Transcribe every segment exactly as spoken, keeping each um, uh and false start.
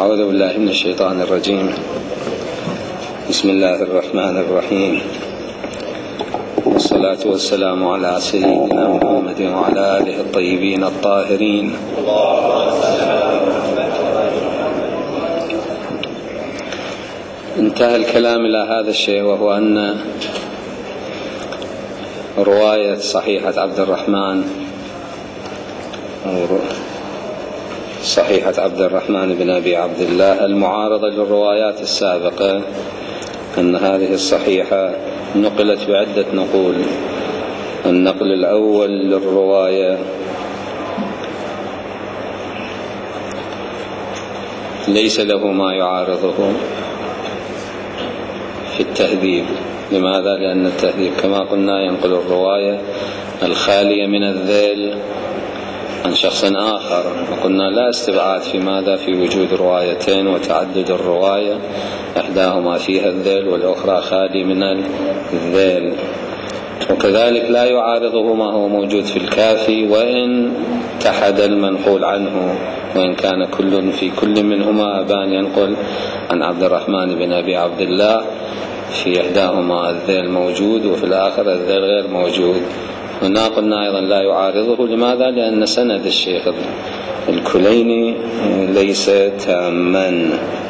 أعوذ بالله من الشيطان الرجيم. بسم الله الرحمن الرحيم، والصلاة والسلام على سيدنا محمد وعلى آله الطيبين الطاهرين. انتهى الكلام إلى هذا الشيء، وهو أن رواية صحيحة عبد الرحمن صحيحة عبد الرحمن بن أبي عبد الله المعارضة للروايات السابقة، أن هذه الصحيحة نقلت بعدة نقول. النقل الأول للرواية ليس له ما يعارضه في التهذيب. لماذا؟ لأن التهذيب كما قلنا ينقل الرواية الخالية من الذيل عن شخص آخر، وقلنا لا استبعاد في ماذا في وجود روايتين وتعدد الرواية، إحداهما فيها الذيل والأخرى خالي من الذيل. وكذلك لا يعارضه ما هو موجود في الكافي وإن اتحد المنقول عنه، وإن كان كل في كل منهما أبان ينقل عن عبد الرحمن بن أبي عبد الله، في إحداهما الذيل موجود وفي الآخر الذيل غير موجود. هنا قلنا أيضا لا يعارضه. لماذا؟ لأن سند الشيخ الكليني ليس تاما.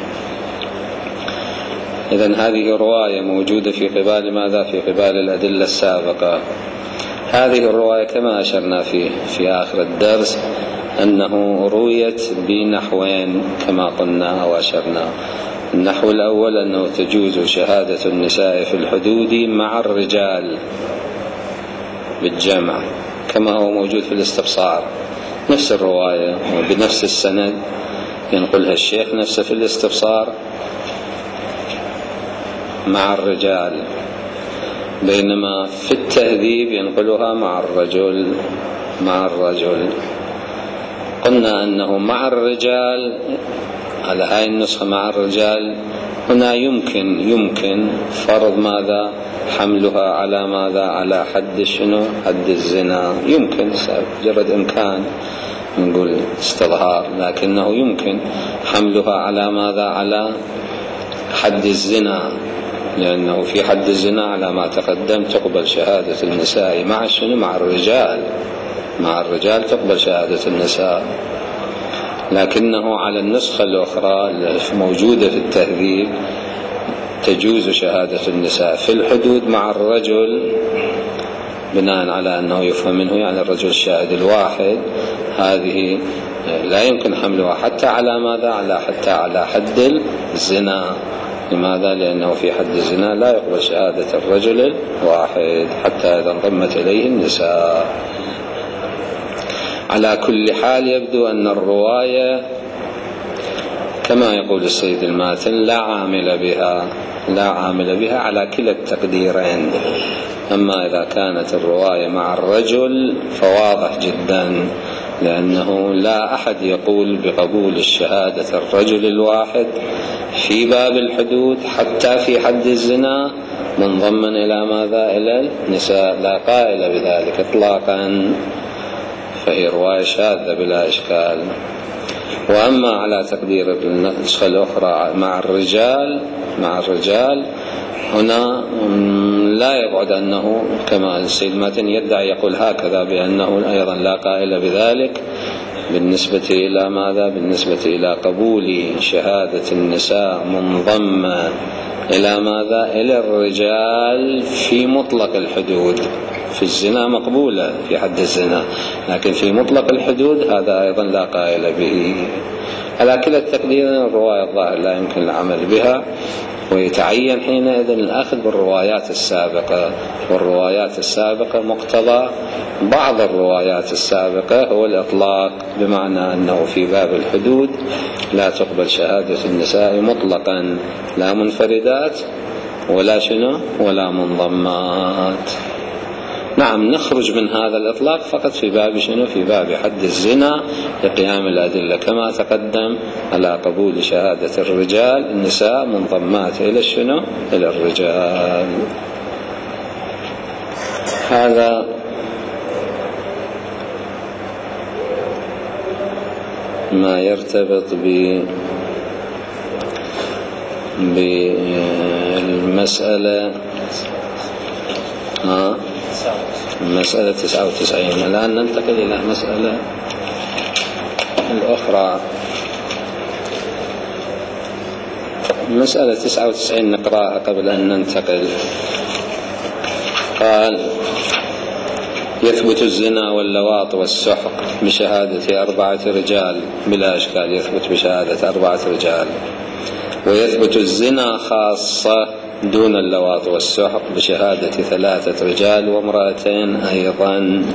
إذن هذه رواية موجودة في قبال ماذا؟ في قبال الأدلة السابقة. هذه الرواية كما أشرنا فيه في آخر الدرس أنه رويت بنحوين كما قلنا وأشرنا. النحو الأول أنه تجوز شهادة النساء في الحدود مع الرجال بالجمع كما هو موجود في الاستبصار، نفس الرواية وبنفس السند ينقلها الشيخ نفسه في الاستبصار مع الرجال، بينما في التهذيب ينقلها مع الرجل مع الرجل. قلنا أنه مع الرجال على هاي النسخة مع الرجال، هنا يمكن يمكن فرض ماذا؟ حملها على ماذا؟ على حد شنو؟ حد الزنا. يمكن مجرد إمكان نقول استظهار، لكنه يمكن حملها على ماذا؟ على حد الزنا، لأنه في حد الزنا على ما تقدم تقبل شهادة النساء مع شنو؟ مع الرجال مع الرجال تقبل شهادة النساء. لكنه على النسخة الأخرى الموجودة في التهذيب تجوز شهادة النساء في الحدود مع الرجل، بناء على أنه يفهم منه يعني الرجل الشاهد الواحد. هذه لا يمكن حملها حتى على ماذا؟ على حتى على حد الزنا. لماذا؟ لأنه في حد الزنا لا يقبل شهادة الرجل الواحد حتى إذا انضمت إليه النساء. على كل حال يبدو أن الرواية كما يقول السيد الماتن لا عامل بها لا عامل بها على كلا التقديرين. أما إذا كانت الرواية مع الرجل فواضح جدا، لأنه لا أحد يقول بقبول الشهادة الرجل الواحد في باب الحدود حتى في حد الزنا منضما إلى ماذا؟ إلى النساء. لا قائل بذلك إطلاقا، فهي رواية شاذة بلا إشكال. وأما على تقدير النسخة الأخرى مع الرجال مع الرجال هنا لا يبعد أنه كما السيد ماتن يدعي يقول هكذا، بأنه أيضا لا قائل بذلك بالنسبة إلى ماذا؟ بالنسبة إلى قبول شهادة النساء منضمة إلى ماذا؟ إلى الرجال في مطلق الحدود. في الزنا مقبولة في حد الزنا، لكن في مطلق الحدود هذا أيضا لا قائل به. على كلا التقدير الرواية الظاهر لا يمكن العمل بها، ويتعين حينئذ الأخذ بالروايات السابقة. والروايات السابقة مقتضى بعض الروايات السابقة هو الإطلاق، بمعنى أنه في باب الحدود لا تقبل شهادة النساء مطلقا، لا منفردات ولا شنو ولا منضمات. نعم نخرج من هذا الإطلاق فقط في باب شنو؟ في باب حد الزنا لقيام الأدلة كما تقدم على قبول شهادة الرجال النساء منضمات إلى شنو؟ إلى الرجال. هذا ما يرتبط بالمسألة ها المسألة تسعة وتسعين. الآن ننتقل إلى مسألة الأخرى. المسألة تسعة وتسعين نقرأها قبل أن ننتقل. قال: يثبت الزنا واللواط والسحق بشهادة أربعة رجال بلا إشكال، يثبت بشهادة أربعة رجال. ويثبت الزنا خاصة دون اللواط والسحق بشهادة ثلاثة رجال وامرأتين أيضا.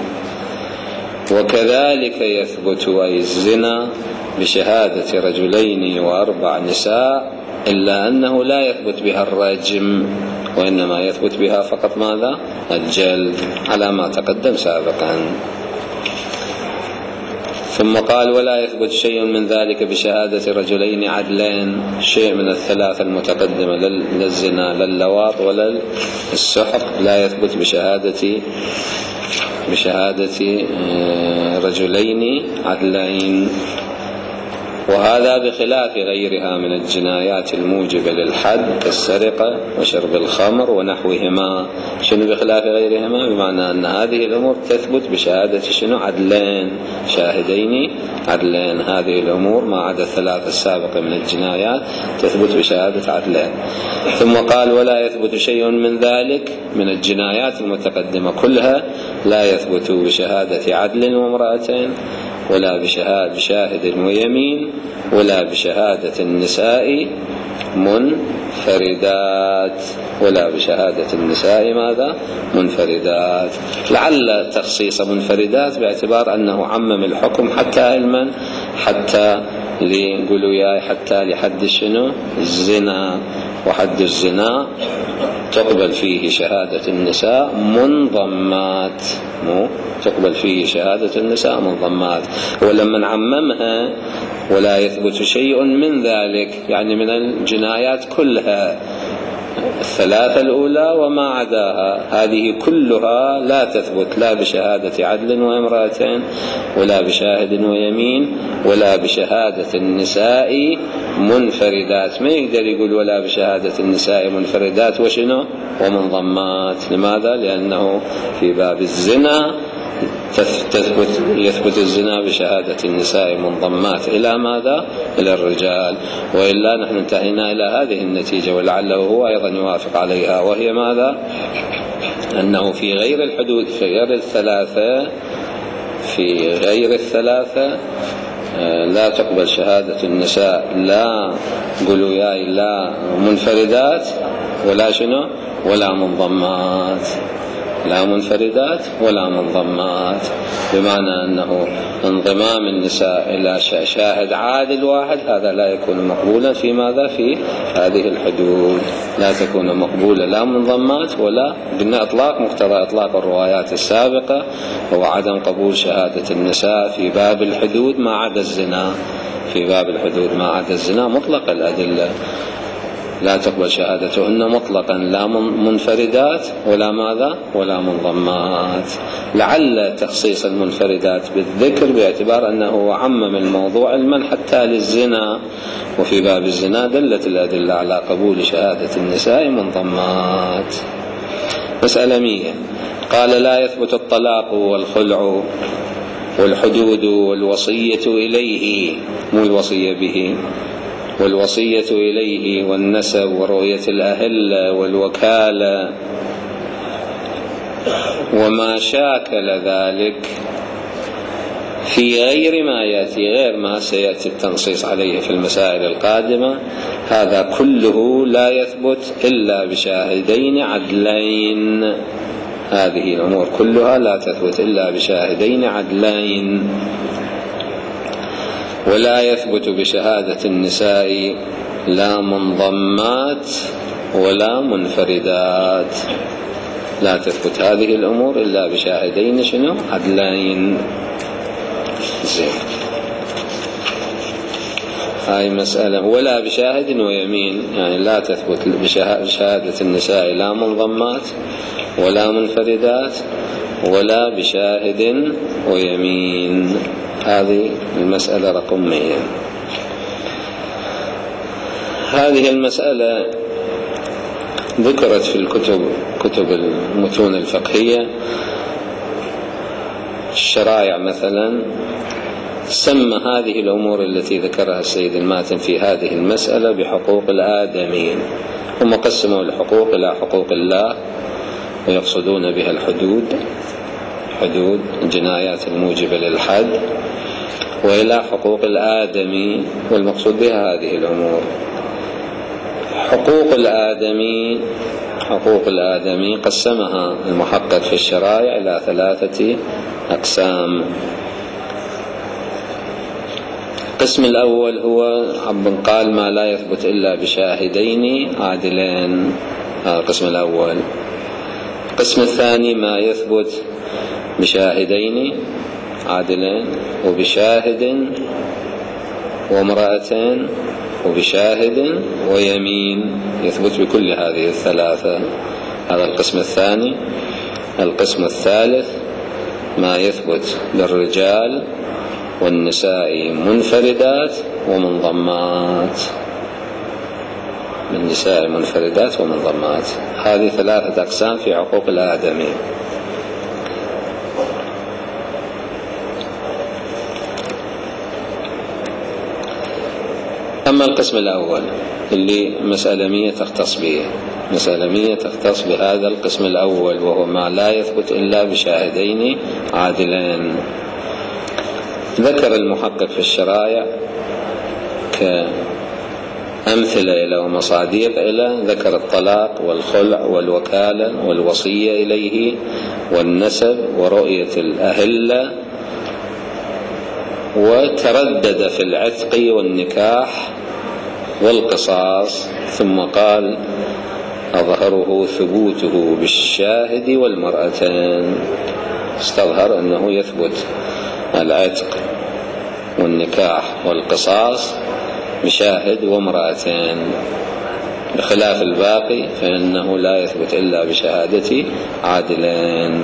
وكذلك يثبت أي الزنا بشهادة رجلين وأربع نساء، إلا أنه لا يثبت بها الرجم، وإنما يثبت بها فقط ماذا؟ الجلد، على ما تقدم سابقا. ثم قال: ولا يثبت شيء من ذلك بشهادة رجلين عدلين، شيء من الثلاثة المتقدمة للزنا لا اللواط ولا السحق لا يثبت بشهادة بشهادة رجلين عدلين. وهذا بخلاف غيرها من الجنايات الموجبة للحد كالسرقة وشرب الخمر ونحوهما. شنو بخلاف غيرهما؟ بمعنى أن هذه الأمور تثبت بشهادة شنو؟ عدلين، شاهدين عدلين. هذه الأمور ما عدا الثلاثة السابقة من الجنايات تثبت بشهادة عدلين. ثم قال: ولا يثبت شيء من ذلك من الجنايات المتقدمة كلها لا يثبت بشهادة عدل وامرأتين، ولا بشهادة بشاهد ويمين، ولا بشهادة النساء منفردات، ولا بشهادة النساء ماذا؟ منفردات. لعل تخصيص منفردات باعتبار أنه عمم الحكم حتى علما، حتى لقولوا يا حتى لحد شنو؟ الزنا. وحد الزنا تقبل فيه شهادة النساء منضمات، مو تقبل فيه شهادة النساء منضمات. ولما نعممها ولا يثبت شيء من ذلك، يعني من الجنايات كلها الثلاثة الأولى وما عداها، هذه كلها لا تثبت لا بشهادة عدل وامرأتين، ولا بشاهد ويمين، ولا بشهادة النساء منفردات. ما يقدر يقول ولا بشهادة النساء منفردات وشنو؟ ومنضمات. لماذا؟ لأنه في باب الزنا تثبت يثبت الزنا بشهادة النساء منضمات إلى ماذا؟ إلى الرجال. وإلا نحن انتهينا إلى هذه النتيجة، ولعله هو أيضا يوافق عليها، وهي ماذا؟ أنه في غير الحدود، في غير الثلاثة في غير الثلاثة لا تقبل شهادة النساء، لا قولوا ياي لا منفردات ولا شنو؟ ولا منضمات، لا منفردات ولا منضمات. بمعنى أنه انضمام النساء إلى شاهد عادل واحد هذا لا يكون مقبولا في ماذا؟ في هذه الحدود لا تكون مقبولة لا منضمات ولا. قلنا إطلاق مقتضى إطلاق الروايات السابقة هو عدم قبول شهادة النساء في باب الحدود ما عدا الزنا. في باب الحدود ما عدا الزنا مطلق الأدلة لا تقبل شهادتهن مطلقا، لا منفردات ولا ماذا؟ ولا منضمات. لعل تخصيص المنفردات بالذكر باعتبار أنه عمم الموضوع علما حتى للزنا، وفي باب الزنا دلت الأدلة على قبول شهادة النساء منضمات. مسألة مية. قال: لا يثبت الطلاق والخلع والحدود والوصية إليه، مو الوصية به، والوصية إليه والنسب ورؤية الأهلة والوكالة وما شاكل ذلك في غير ما يأتي، غير ما سيأتي التنصيص عليه في المسائل القادمة. هذا كله لا يثبت إلا بشاهدين عدلين. هذه الأمور كلها لا تثبت إلا بشاهدين عدلين. ولا يثبت بشهادة النساء لا منضمات ولا منفردات، لا تثبت هذه الأمور إلا بشاهدين شنو؟ عدلين. زين، هاي مسألة. ولا بشاهد ويمين، يعني لا تثبت بشهادة النساء لا منضمات ولا منفردات ولا بشاهد ويمين. هذه المسألة رقم مئة. هذه المسألة ذكرت في الكتب كتب المتون الفقهية. الشرائع مثلا سمى هذه الأمور التي ذكرها السيد الماتن في هذه المسألة بحقوق الآدمين. هم قسموا الحقوق إلى حقوق الله، ويقصدون بها الحدود، حدود الجنايات الموجبة للحد، وإلى حقوق الآدمي، والمقصود بها هذه الأمور. حقوق الآدمي حقوق الآدمي قسمها المحقق في الشرائع إلى ثلاثة أقسام. القسم الأول هو قال ما لا يثبت إلا بشاهدين عادلين، هذا القسم الأول. القسم الثاني ما يثبت بشاهدين عادلين، وبشاهد وامرأتين، وبشاهد ويمين، يثبت بكل هذه الثلاثة. هذا القسم الثاني. القسم الثالث ما يثبت للرجال والنساء منفردات ومنضمات، النساء منفردات ومنضمات. هذه ثلاثة أقسام في حقوق الآدمي. أما القسم الأول اللي مسألة مية تختص به، مسألة مية تختص بهذا القسم الأول، وهو ما لا يثبت إلا بشاهدين عادلين. ذكر المحقق في الشرائع كأمثلة إلى ومصاديق إلى، ذكر الطلاق والخلع والوكالة والوصية إليه والنسب ورؤية الأهلة، وتردد في العتق والنكاح والقصاص، ثم قال أظهره ثبوته بالشاهد والمرأتين. استظهر أنه يثبت العتق والنكاح والقصاص بشاهد وامرأتين، بخلاف الباقي فإنه لا يثبت إلا بشهادة عادلين.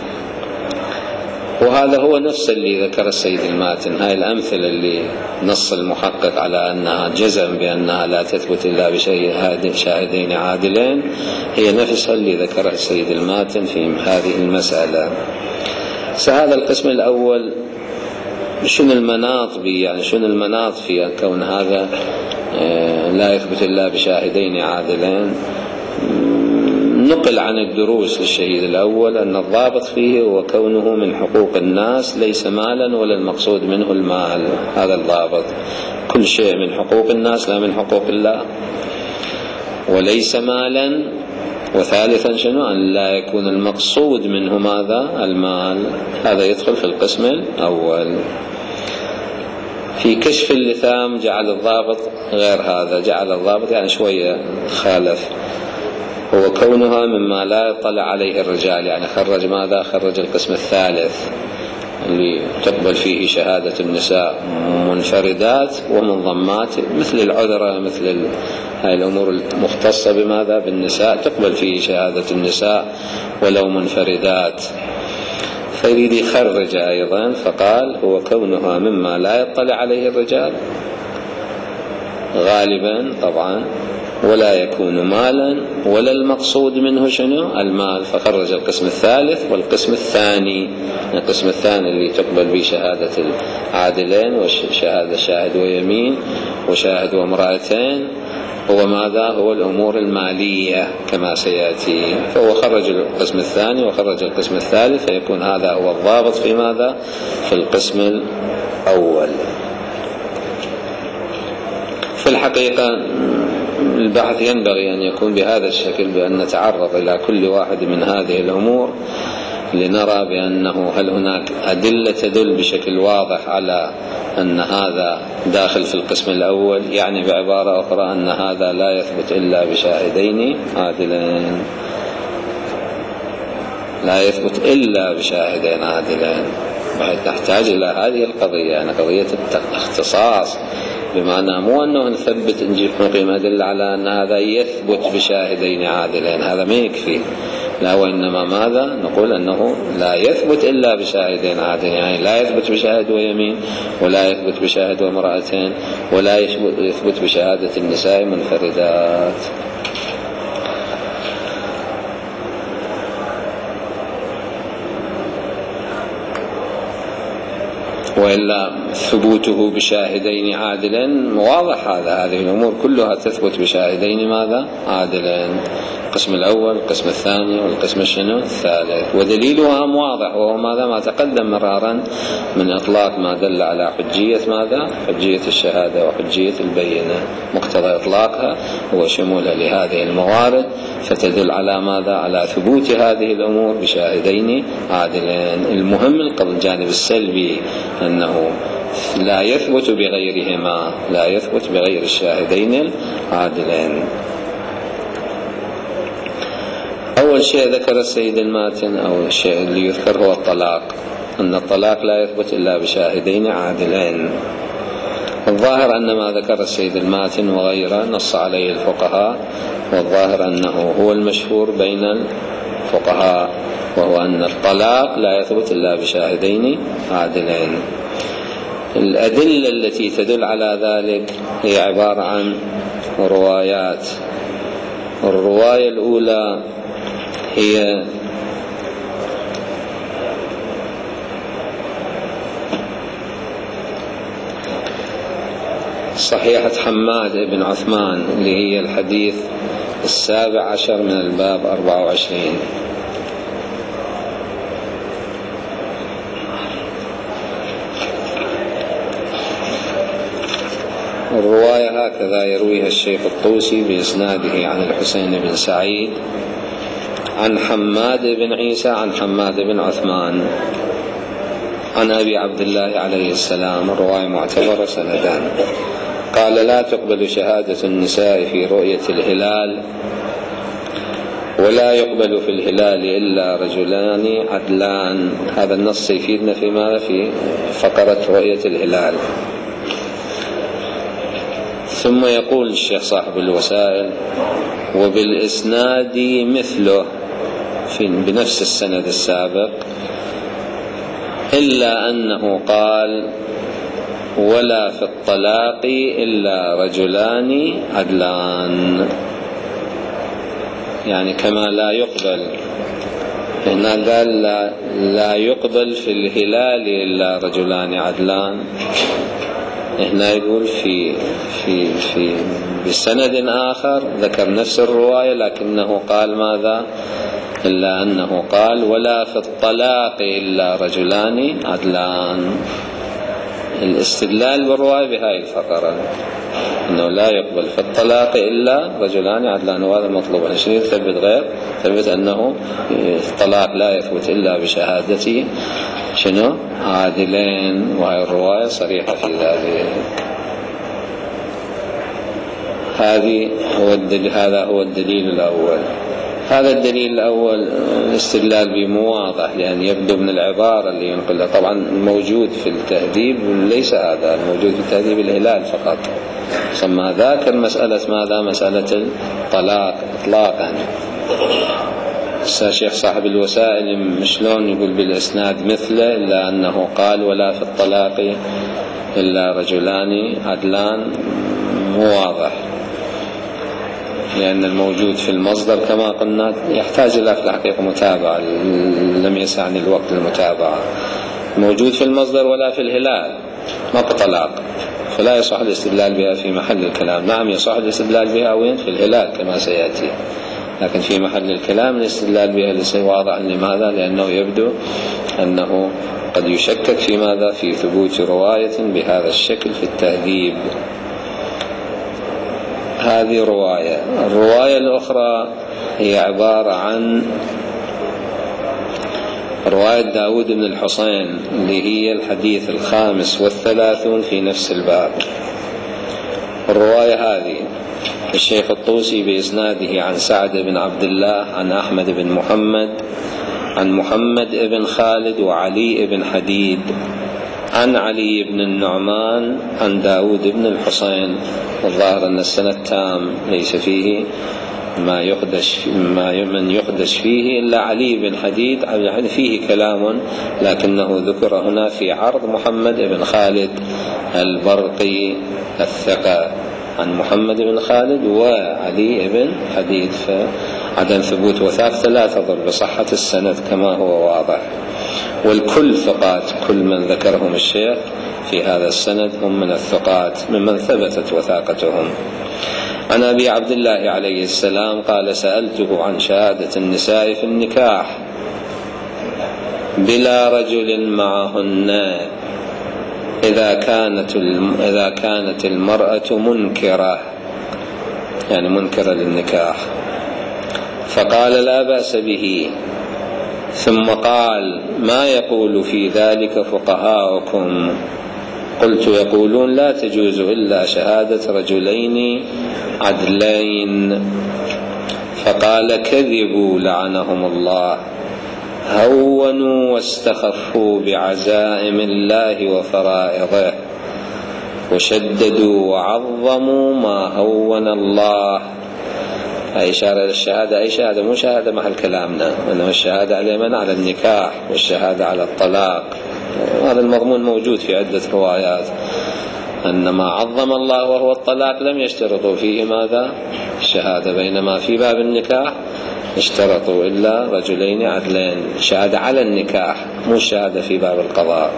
وهذا هو نفس اللي ذكر السيد الماتن. هاي الأمثلة اللي نص المحقق على أنها جزم بأنها لا تثبت إلا بشاهدين عادلين، هي نفسها اللي ذكرها السيد الماتن في هذه المسألة. فهذا القسم الأول شنو المناط بي، يعني شنو المناط في كون هذا لا يثبت إلا بشاهدين عادلين؟ نقل عن الدروس للشهيد الأول أن الضابط فيه هو كونه من حقوق الناس ليس مالا ولا المقصود منه المال. هذا الضابط، كل شيء من حقوق الناس لا من حقوق الله، وليس مالا. وثالثا شنو؟ أن لا يكون المقصود منه ماذا؟ المال. هذا يدخل في القسم الأول. في كشف اللثام جعل الضابط غير هذا، جعل الضابط يعني شوية خالف، هو كونها مما لا يطلع عليه الرجال، يعني خرج ماذا؟ خرج القسم الثالث اللي تقبل فيه شهادة النساء منفردات ومنضمات، مثل العذرة، مثل هاي الأمور المختصة بماذا؟ بالنساء، تقبل فيه شهادة النساء ولو منفردات. فيريد يخرج أيضا، فقال هو كونها مما لا يطلع عليه الرجال غالبا طبعا، ولا يكون مالا ولا المقصود منه شنو؟ المال. فخرج القسم الثالث والقسم الثاني. القسم الثاني اللي تقبل به شهادة العادلين وشهادة شاهد ويمين وشاهد وامرأتين، هو ماذا؟ هو الأمور المالية كما سيأتي. فهو خرج القسم الثاني وخرج القسم الثالث، فيكون هذا هو الضابط في ماذا؟ في القسم الأول. في الحقيقة البحث ينبغي أن يكون بهذا الشكل، بأن نتعرض إلى كل واحد من هذه الأمور لنرى بأنه هل هناك أدلة تدل بشكل واضح على أن هذا داخل في القسم الأول، يعني بعبارة أخرى أن هذا لا يثبت إلا بشاهدين عادلين، لا يثبت إلا بشاهدين عادلين، بحيث نحتاج إلى هذه القضية، يعني قضية الاختصاص، بمعنى مو أنه نثبت نجيب نقيم أدلة على أن هذا يثبت بشاهدين عادلين، هذا ما يكفي. لا، وإنما ماذا نقول أنه لا يثبت إلا بشاهدين عادلين، يعني لا يثبت بشاهد ويمين، ولا يثبت بشاهد وامرأتين، ولا يثبت بشهادة النساء منفردات. وإلا ثبوته بشاهدين عادلين واضح، هذا هذه الأمور كلها تثبت بشاهدين ماذا عادلين، القسم الأول القسم الثاني والقسم الشنو الثالث، ودليلها واضح، وهو ماذا ما تقدم مرارا من إطلاق ما دل على حجية ماذا حجية الشهادة وحجية البينة. مقتضى إطلاقها هو شمولها لهذه الموارد، فتدل على ماذا على ثبوت هذه الأمور بشاهدين عادلين. المهم الجانب السلبي أنه لا يثبت بغيرهما، لا يثبت بغير الشاهدين العادلين. أول شيء ذكر السيد الماتن أو الشيء اللي يذكر هو الطلاق، أن الطلاق لا يثبت إلا بشاهدين عادلين. الظاهر أن ما ذكر السيد الماتن وغيره نص عليه الفقهاء، والظاهر أنه هو المشهور بين الفقهاء، وهو أن الطلاق لا يثبت إلا بشاهدين عادلين. الأدلة التي تدل على ذلك هي عبارة عن روايات. الرواية الأولى هي صحيحة حماد بن عثمان اللي هي الحديث السابع عشر من الباب أربعة وعشرين. الرواية هكذا يرويها الشيخ الطوسي بإسناده عن الحسين بن سعيد عن حماد بن عيسى عن حماد بن عثمان عن أبي عبد الله عليه السلام. الرواية معتبرة سندان. قال: لا تقبل شهادة النساء في رؤية الهلال، ولا يقبل في الهلال إلا رجلان عدلان. هذا النص يفيدنا في ماذا؟ في فقرة رؤية الهلال. ثم يقول الشيخ صاحب الوسائل: وبالإسناد مثله، في بنفس السند السابق، إلا أنه قال: ولا في الطلاق إلا رجلان عدلان. يعني كما لا يقبل هنا قال لا, لا يقبل في الهلال إلا رجلان عدلان، هنا يقول في في في بسند آخر ذكر نفس الرواية لكنه قال ماذا؟ إلا أنه قال: ولا في الطلاق إلا رجلان عدلان. الاستدلال بالرواية بهذه الفقرة أنه لا يقبل في الطلاق إلا رجلان عدلان، وهذا مطلوب. عشان يثبت غير ثبت أنه الطلاق لا يثبت إلا بشهادة شنو عادلين، وهي الرواية صريحة في ذلك. هذه هو الدليل، هذا هو الدليل الأول. هذا الدليل الأول الاستدلال به واضح، لأن يبدو من العبارة اللي ينقلها. طبعا موجود في التهذيب ليس هذا الموجود في التهذيب الهلال فقط، ثم ذاكر مسألة ماذا؟ مسألة الطلاق إطلاقا. الشيخ صاحب الوسائل شلون يقول بالإسناد مثله، إلا أنه قال: ولا في الطلاق إلا رجلان عدلان. مو واضح، لأن الموجود في المصدر كما قلنا يحتاج إلى في الحقيقة متابعة، لم يسعني الوقت المتابعة. موجود في المصدر ولا في الهلال ما بطلاق، فلا يصح الاستدلال بها في محل الكلام. نعم يصح الاستدلال بها وين؟ في الهلال كما سيأتي، لكن في محل الكلام الاستدلال بها ليس واضحا. لماذا؟ لأنه يبدو أنه قد يشكك في ماذا؟ في ثبوت رواية بهذا الشكل في التهذيب. هذه رواية. الرواية الأخرى هي عبارة عن رواية داود بن الحصين اللي هي الحديث الخامس والثلاثون في نفس الباب. الرواية هذه الشيخ الطوسي بإسناده عن سعد بن عبد الله عن أحمد بن محمد عن محمد بن خالد وعلي بن حديد عن علي بن النعمان عن داود بن الحصين. الظاهر أن السند تام ليس فيه ما يخدش ما من يخدش فيه إلا علي بن حديد، يعني فيه كلام لكنه ذكر هنا في عرض محمد بن خالد البرقي الثقة عن محمد بن خالد وعلي بن حديد، فعدم ثبوت وثاقته لا تضر بصحة السند كما هو واضح. والكل ثقات، كل من ذكرهم الشيخ في هذا السند هم من الثقات ممن ثبتت وثاقتهم. عن أبي عبد الله عليه السلام قال: سألته عن شهادة النساء في النكاح بلا رجل معهن إذا كانت إذا كانت المرأة منكرة، يعني منكرة للنكاح، فقال: لا بأس به. ثم قال: ما يقول في ذلك فقهاؤكم؟ قلت: يقولون لا تجوز إلا شهادة رجلين عدلين. فقال: كذبوا لعنهم الله، هونوا واستخفوا بعزائم الله وفرائضه، وشددوا وعظموا ما هون الله. أي إشارة للشهادة، أي شهادة، مو شهادة محل كلامنا، إنما الشهادة على من؟ على النكاح، والشهادة على الطلاق. هذا المضمون موجود في عدة روايات، أن ما عظم الله وهو الطلاق لم يشترطوا فيه ماذا؟ الشهادة، بينما في باب النكاح اشترطوا إلا رجلين عدلين، شهادة على النكاح مو الشهادة في باب القضاء.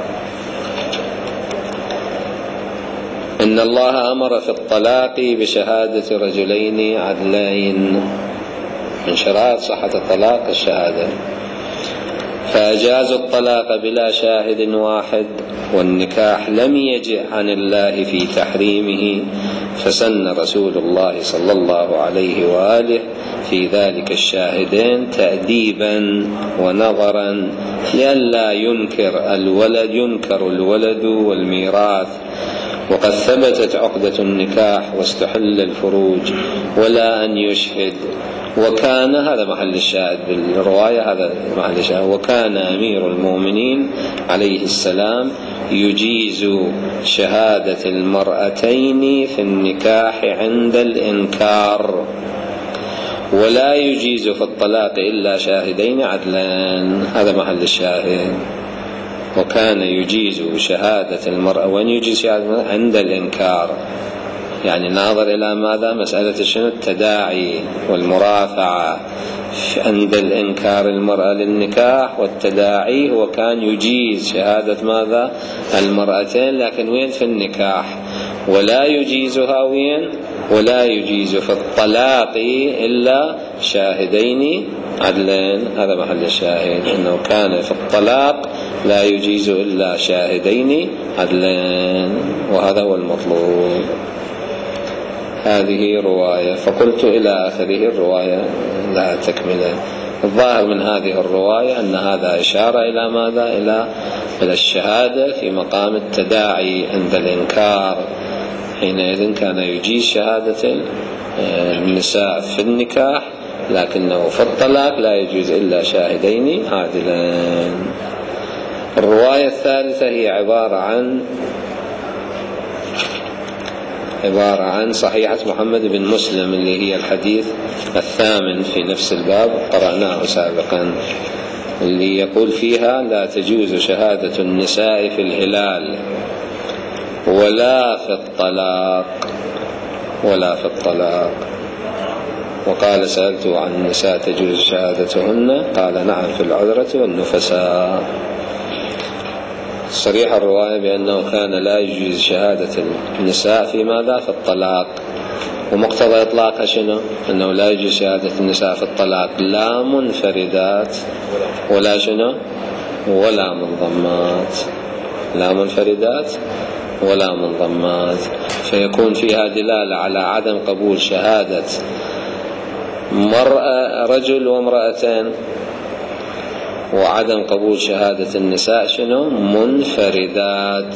إن الله أمر في الطلاق بشهادة رجلين عدلين، من شرائط صحة الطلاق الشهادة، فأجازوا الطلاق بلا شاهد واحد، والنكاح لم يجئ عن الله في تحريمه، فسن رسول الله صلى الله عليه وآله في ذلك الشاهدين تأديبا ونظرا لئلا ينكر الولد ينكر الولد والميراث، وقد ثبتت عقدة النكاح واستحل الفروج، ولا أن يشهد. وكان، هذا محل الشاهد بالرواية، هذا محل الشاهد، وكان أمير المؤمنين عليه السلام يجيز شهادة المرأتين في النكاح عند الإنكار، ولا يجيز في الطلاق إلا شاهدين عدلان. هذا محل الشاهد. وكان يجيز شهادة المرأة، وين يجيز شهادة؟ عند الإنكار، يعني ناظر إلى ماذا؟ مسألة شنو؟ التداعي والمرافعة عند الإنكار المرأة للنكاح والتداعي. هو كان يجيز شهادة ماذا؟ المرأتين، لكن وين؟ في النكاح. ولا يجيزها وين؟ ولا يجيز في الطلاق إلا شاهدين عدلين. هذا محل الشاهد، أنه كان في الطلاق لا يجيز إلا شاهدين عدلين، وهذا هو المطلوب. هذه رواية. فقلت إلى آخره الرواية لا تكمله. الظاهر من هذه الرواية أن هذا إشارة إلى ماذا؟ إلى إلى الشهادة في مقام التداعي عند الإنكار. حينئذ كان يجيز شهادة النساء في النكاح، لكنه في الطلاق لا يجوز إلا شاهدين عادلين. الرواية الثالثة هي عبارة عن عبارة عن صحيحة محمد بن مسلم، اللي هي الحديث الثامن في نفس الباب، قرأناه سابقا، اللي يقول فيها: لا تجوز شهادة النساء في الهلال ولا في الطلاق ولا في الطلاق. وقال: سألته عن النساء تجوز شهادتهن؟ قال: نعم في العذرة والنفساء. صريح الرواية بأنه كان لا يجوز شهادة النساء في ماذا؟ في الطلاق. ومقتضى إطلاقها شنو؟ أنه لا يجوز شهادة النساء في الطلاق لا منفردات ولا شنو؟ ولا منضمات. لا منفردات ولا منضمات، فيكون فيها دلالة على عدم قبول شهادة مرأة رجل وامرأتين، وعدم قبول شهادة النساء شنو؟ منفردات.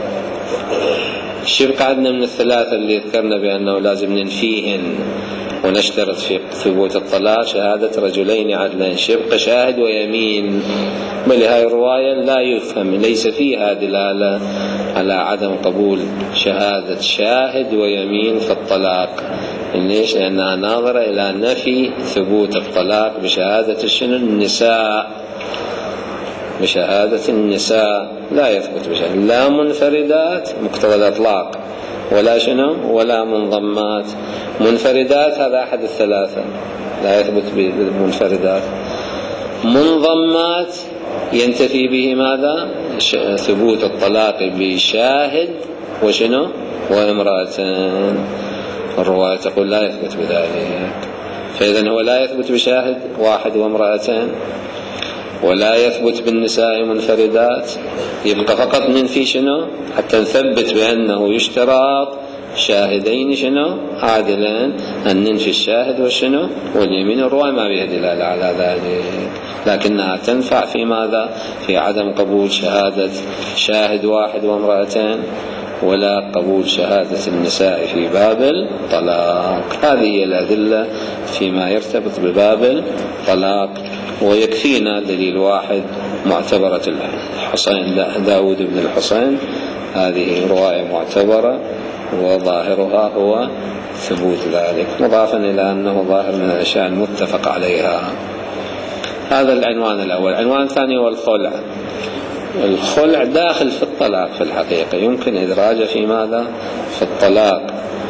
شبق عندنا من الثلاثة اللي ذكرنا بأنه لازم ننفيهن ونشترط في ثبوت الطلاق شهادة رجلين عدلين، شبق شاهد ويمين. بل هاي الرواية لا يفهم، ليس فيها دلالة على عدم قبول شهادة شاهد ويمين في الطلاق، ليش؟ لأنها ناظرة إلى نفي ثبوت الطلاق بشهادة شنو؟ النساء، بشهادة النساء لا يثبت بشهادة لا منفردات مقتضى الإطلاق ولا شنو؟ ولا منضمات. منفردات هذا أحد الثلاثة لا يثبت بالمنفردات. منضمات ينتفي به ماذا؟ ثبوت الطلاق بشاهد وشنو؟ وامرأتين. الرواية تقول لا يثبت بذلك، فإذن هو لا يثبت بشاهد واحد وامرأتين، ولا يثبت بالنساء منفردات، يبقى فقط ننفي شنو؟ حتى نثبت بأنه يشترط شاهدين شنو؟ عادلين، أن ننفي الشاهد والشنو؟ واليمين. الرواية ما بها دلالة على ذلك، لكنها تنفع في ماذا؟ في عدم قبول شهادة شاهد واحد وامرأتين، ولا قبول شهادة النساء في باب الطلاق. هذه هي الأدلة فيما يرتبط بباب الطلاق. ويكفينا دليل واحد معتبرة الحسين داود بن الحسين، هذه رواية معتبرة وظاهرها هو ثبوت ذلك، مضافا إلى أنه ظاهر من الأشياء المتفق عليها. هذا العنوان الأول. العنوان الثاني هو الخلع. الخلع داخل في الطلاق في الحقيقة، يمكن إدراجه في ماذا؟ في الطلاق.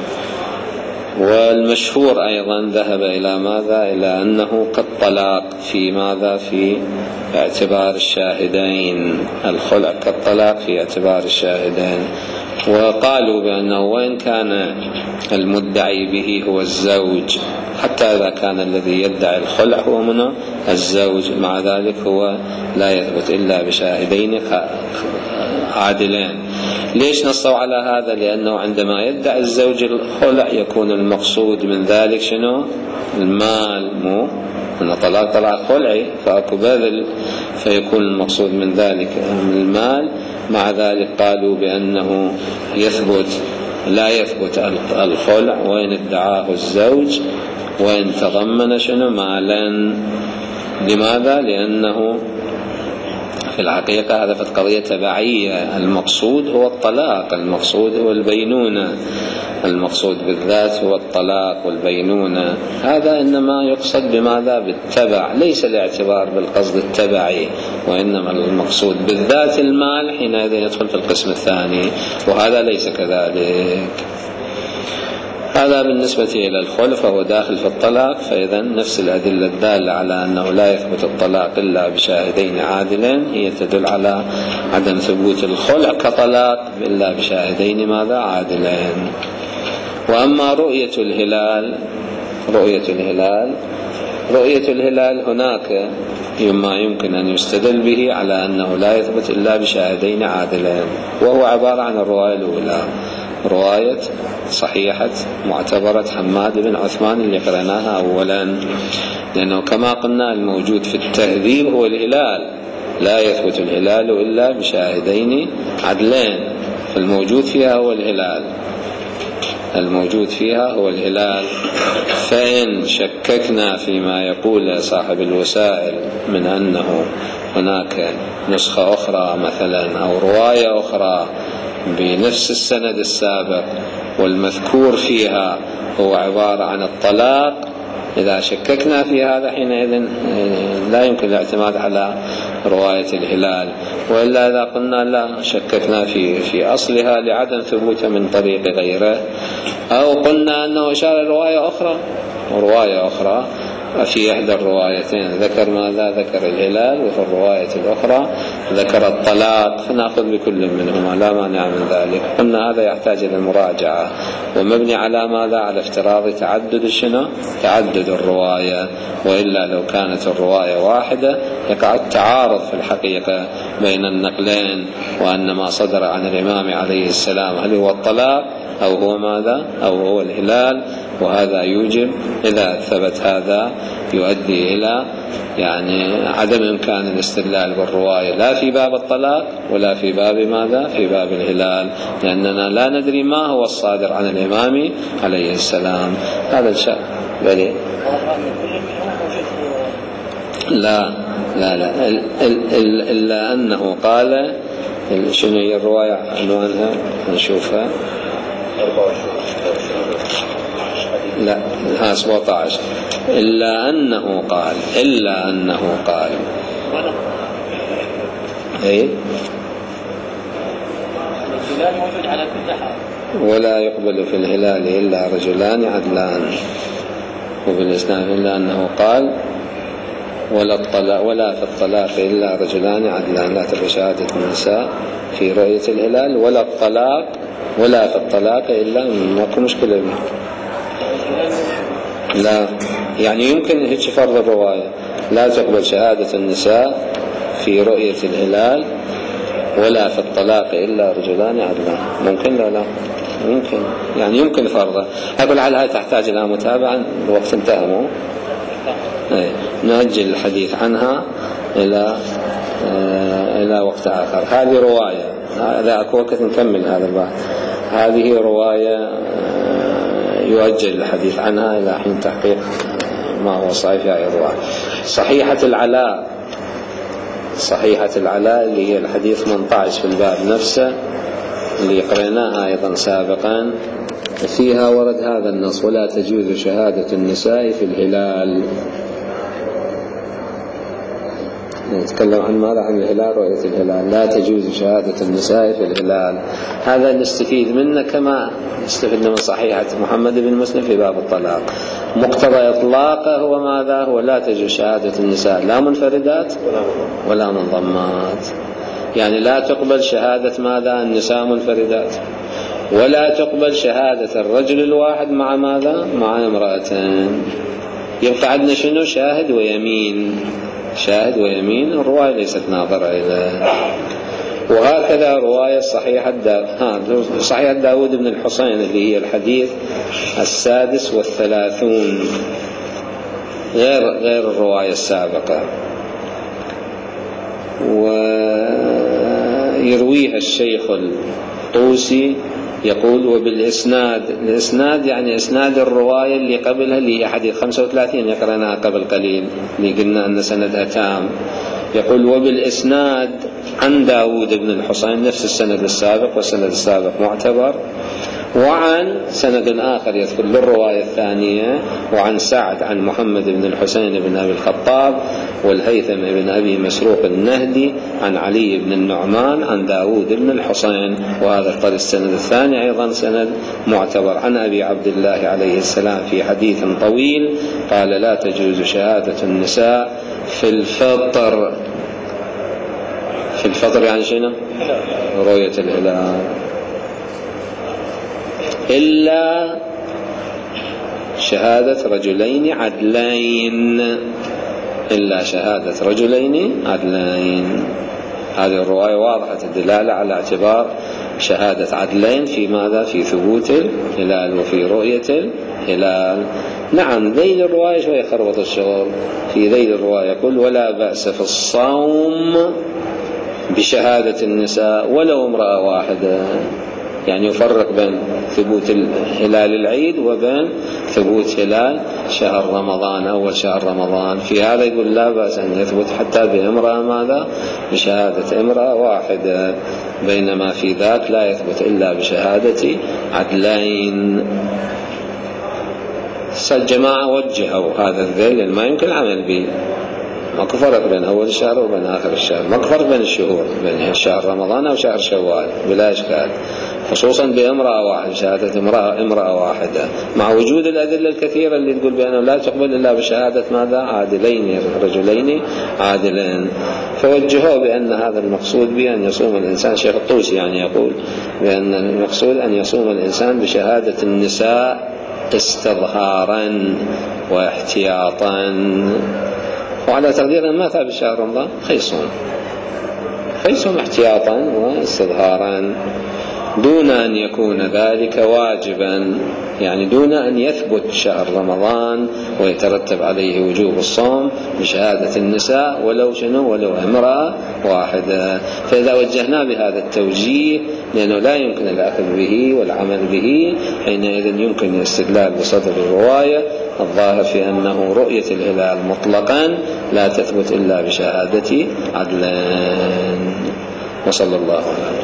والمشهور أيضا ذهب إلى ماذا؟ إلى أنه كالطلاق في ماذا؟ في اعتبار الشاهدين. الخلع كالطلاق في اعتبار الشاهدين. وقالوا بأنه وإن كان المدعي به هو الزوج، حتى إذا كان الذي يدعي الخلع هو منه الزوج، مع ذلك هو لا يثبت إلا بشاهدين عادلين. ليش نصوا على هذا؟ لأنه عندما يدعي الزوج الخلع يكون المقصود من ذلك شنو؟ المال، مو أن طلاق طلاق خلعي فأكو بذل، فيكون المقصود من ذلك المال. مع ذلك قالوا بأنه يثبت لا يثبت الخلع وإن ادعاه الزوج وإن تضمن شنو؟ مالا. لماذا؟ لأنه في الحقيقة هذا في قضية تبعية. المقصود هو الطلاق، المقصود هو البينونة، المقصود بالذات هو الطلاق والبينونة. هذا إنما يقصد بماذا؟ بالتبع، ليس الاعتبار بالقصد التبعي، وإنما المقصود بالذات المال، حينئذ يدخل في القسم الثاني، وهذا ليس كذلك. هذا بالنسبة إلى الخلع فهو داخل في الطلاق. فإذا نفس الأدلة الدالة على أنه لا يثبت الطلاق إلا بشاهدين عادلين هي تدل على عدم ثبوت الخلع كطلاق إلا بشاهدين ماذا؟ عادلين. وأما رؤية الهلال، رؤية الهلال رؤية الهلال هناك مما يمكن أن يستدل به على أنه لا يثبت إلا بشاهدين عادلين، وهو عبارة عن الرواية الأولى، رواية صحيحة معتبرة حماد بن عثمان اللي قرأناها أولا. لأنه كما قلنا الموجود في التهذيب هو الهلال، لا يثبت الهلال إلا بشاهدين عدلين، فالموجود فيها هو الهلال، الموجود فيها هو الهلال. فإن شككنا فيما يقول صاحب الوسائل من أنه هناك نسخة أخرى مثلا أو رواية أخرى بنفس السند السابق والمذكور فيها هو عبارة عن الطلاق، إذا شككنا في هذا حينئذ لا يمكن الاعتماد على رواية الهلال. وإلا إذا قلنا لا شككنا في في أصلها لعدم ثبوتها من طريق غيره، أو قلنا أنه إشارة رواية أخرى ورواية أخرى في إحدى الروايتين ذكر ماذا؟ ذكر الهلال، وفي الرواية الأخرى ذكر الطلاق، فنأخذ بكل منهما لا مانع من ذلك. قلنا هذا يحتاج إلى المراجعة، ومبني على ماذا؟ على افتراض تعدد شنو؟ تعدد الرواية. وإلا لو كانت الرواية واحدة يقع التعارض في الحقيقة بين النقلين، وأن ما صدر عن الإمام عليه السلام هل هو الطلاق أو هو ماذا؟ أو هو الهلال. وهذا يوجب إذا ثبت هذا يؤدي إلى يعني عدم إمكان الاستدلال بالرواية لا في باب الطلاق ولا في باب ماذا؟ في باب الهلال، لأننا لا ندري ما هو الصادر عن الإمام عليه السلام. هذا الشيء بلي لا لا لا إلا أنه قال شنو هي الرواية عنوانها نشوفها. لا ها سبعة عشر إلا أنه قال إلا أنه قال أي ولا يقبل في الهلال إلا رجلان عدلان، وبالإسلام إلا أنه قال ولا الطلاق ولا في الطلاق إلا رجلان عدلان، لا تبقى شهادة النساء في رؤية الهلال ولا الطلاق ولا في الطلاق إلا ماكو مشكلة به. لا يعني يمكن هيك فرض الرواية لا تقبل شهادة النساء في رؤية الهلال ولا في الطلاق إلا رجلان عدلان، ممكن لا لا ممكن يعني يمكن فرضه. أقول على هاي تحتاج إلى متابعة، الوقت انتهى مو ايه. نأجل الحديث عنها إلى آه إلى وقت آخر. هذه رواية، إذا أكو وقت نكمل هذا البحث. هذه رواية آه يؤجل الحديث عنها إلى حين تحقيق ما هو صحيح في هذه الرواية. صحيحة العلاء، صحيحة العلاء اللي هي الحديث ثمانية عشر في الباب نفسه اللي قرأناها أيضا سابقا، فيها ورد هذا النص ولا تجوز شهادة النساء في الهلال. نتكلم عن ماذا؟ عن الهلال، رؤية الهلال. لا تجوز شهادة النساء في الهلال، هذا نستفيد منه كما استفدنا من صحيحة محمد بن مسلم في باب الطلاق. مقتضى إطلاقه هو ماذا؟ هو لا تجوز شهادة النساء لا منفردات ولا منضمات، يعني لا تقبل شهادة ماذا؟ النساء منفردات، ولا تقبل شهادة الرجل الواحد مع ماذا؟ مع امرأتين. يبقى عندنا شنو؟ شاهد ويمين، شاهد ويمين. الرواية ليست ناظرة إلى. وهكذا رواية صحيحة دا... صحيحة داود بن الحسين اللي هي الحديث السادس والثلاثون، غير غير الرواية السابقة، ويرويها الشيخ الطوسي يقول وبالإسناد. الإسناد يعني إسناد الرواية اللي قبلها اللي هي حديث خمسة وثلاثين يقرأناها قبل قليل اللي قلنا أن سندها تام. يقول وبالإسناد عن داود بن الحسين نفس السند السابق، والسند السابق معتبر، وعن سند آخر يذكر للرواية الثانية وعن سعد عن محمد بن الحسين بن أبي الخطاب والهيثم بن أبي مسروق النهدي عن علي بن النعمان عن داود بن الحسين. وهذا قال السند الثاني أيضا سند معتبر عن أبي عبد الله عليه السلام في حديث طويل قال لا تجوز شهادة النساء في الفطر. في الفطر يعني شنو؟ رؤية الهلال، إلا شهادة رجلين عدلين، إلا شهادة رجلين عدلين. هذه الرواية واضحة الدلالة على اعتبار شهادة عدلين في ماذا؟ في ثبوت الهلال وفي رؤية الهلال. نعم ذيل الرواية شوية خربط الشغل. في ذيل الرواية يقول ولا بأس في الصوم بشهادة النساء ولو امرأة واحدة، يعني يفرق بين ثبوت هلال العيد وبين ثبوت هلال شهر رمضان، أول شهر رمضان. في هذا يقول لا بأس أن يثبت حتى بامرأة ماذا؟ بشهادة امرأة واحدة، بينما في ذاك لا يثبت إلا بشهادة عدلين. الجماعة وجهوا هذا الذيل ما يمكن العمل به. ماكو فرق بين أول الشهر وبين آخر الشهر، ماكو فرق بين الشهور بين شهر رمضان أو شهر شوال بلا إشكال، خصوصا بامرأة واحدة، شهادة امرأة امرأة واحدة، مع وجود الأدلة الكثيرة اللي تقول بأنه لا تقبل إلا بشهادة ماذا؟ عادلين، رجلين عادلين. فوجهوا بأن هذا المقصود بأن يصوم الإنسان، شيخ الطوسي يعني يقول بأن المقصود أن يصوم الإنسان بشهادة النساء استظهارا واحتياطا، وعلى تقدير ما ثابت شهر رمضان خيصون خيصون احتياطا واستظهارا، دون أن يكون ذلك واجبا، يعني دون أن يثبت شهر رمضان ويترتب عليه وجوب الصوم بشهادة النساء ولو شنو ولو امرأة واحدة. فإذا وجهنا بهذا التوجيه، لأنه لا يمكن الأخذ به والعمل به، حينئذ يمكن الاستدلال بصدر الرواية الظاهر في أنه رؤية الهلال مطلقا لا تثبت إلا بشهادة عدلين. وصلى الله عليه وسلم.